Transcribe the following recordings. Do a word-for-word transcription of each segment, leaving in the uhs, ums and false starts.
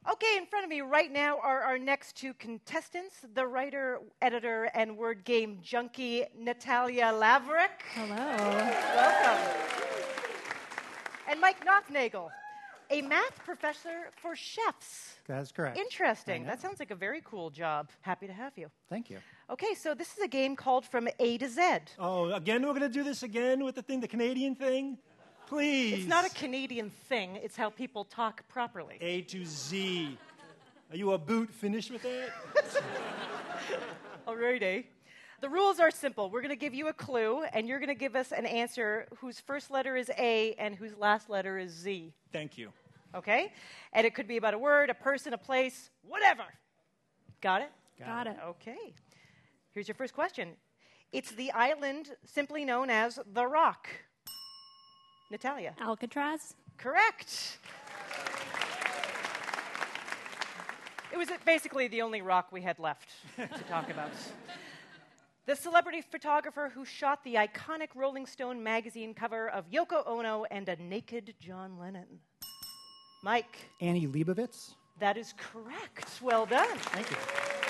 Okay, in front of me right now are our next two contestants, the writer, editor, and word game junkie, Natalia Laverick. Hello. Welcome. And Mike Knopfnagel, a math professor for chefs. That's correct. Interesting. That sounds like a very cool job. Happy to have you. Thank you. Okay, so this is a game called From A to Z. Oh, again, we're going to do this again with the thing, the Canadian thing? Please. It's not a Canadian thing. It's how people talk properly. A to Z. Are you a boot finished with that? Alrighty. The rules are simple. We're going to give you a clue, and you're going to give us an answer whose first letter is A and whose last letter is Z. Thank you. Okay? And it could be about a word, a person, a place, whatever. Got it? Got it. Okay. Here's your first question. It's the island simply known as The Rock. Natalia. Alcatraz. Correct. It was basically the only rock we had left to talk about. The celebrity photographer who shot the iconic Rolling Stone magazine cover of Yoko Ono and a naked John Lennon. Mike. Annie Leibovitz. That is correct. Well done. Thank you.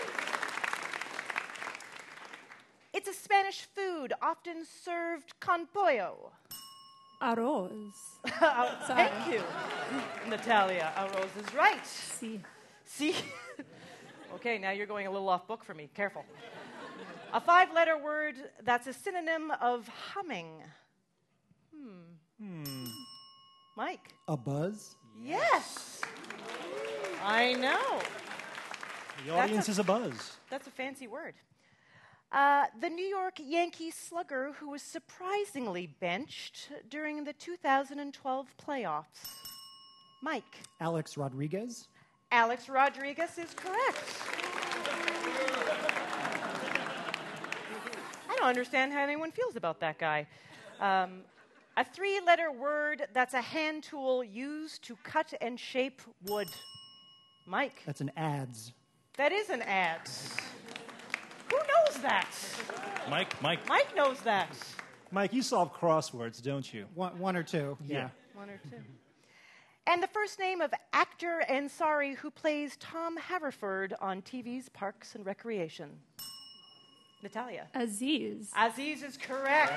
It's a Spanish food often served con pollo. Arroz. Oh, thank you, Natalia. Arroz is right. Si. See? Okay, now you're going a little off book for me. Careful. A five-letter word that's a synonym of humming. Hmm. Hmm. Mike. A buzz. Yes. I know. The audience a- is a buzz. That's a fancy word. Uh, the New York Yankees slugger who was surprisingly benched during the two thousand twelve playoffs. Mike. Alex Rodriguez. Alex Rodriguez is correct. I don't understand how anyone feels about that guy. Um, a three-letter word that's a hand tool used to cut and shape wood. Mike. That's an adze. That is an adze. Who knows that? Mike, Mike. Mike knows that. Mike, you solve crosswords, don't you? One, one or two. Yeah. One or two. And the first name of actor Ansari who plays Tom Haverford on T V's Parks and Recreation. Natalia. Aziz. Aziz is correct.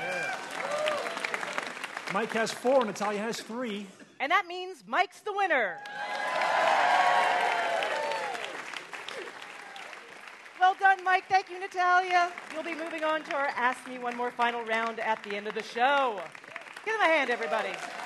Mike has four, Natalia has three. And that means Mike's the winner. Well done, Mike. Thank you, Natalia. You'll be moving on to our Ask Me One More final round at the end of the show. Give them a hand, everybody.